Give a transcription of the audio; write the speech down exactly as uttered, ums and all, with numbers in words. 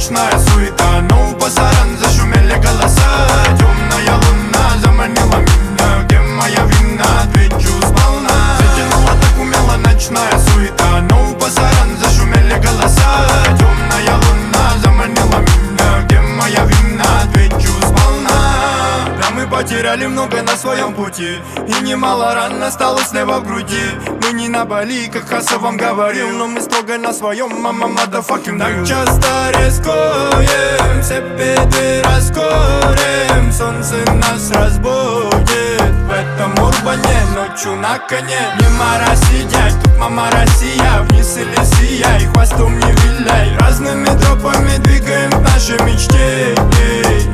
ночная суета, но у пасаран зашумели голоса. Темная луна заманила меня, где моя вина, отвечу сполна. Затянула так умело ночная суета, но у пасаран зашумели голоса. Темная луна заманила меня, где моя вина, отвечу сполна. Да, мы потеряли много на своем пути, и немало ран осталось слева в груди. Мы не на Бали, как Хаса вам говорил, но мы строго на своем, мама, motherfucking так часто рискуем, все беды раскроем. Солнце нас разбудит в этом урбане, ночью на коне. Не мара сидять, тут мама Россия, вниз или сияй, хвостом не виляй. Разными тропами двигаем к нашей мечте.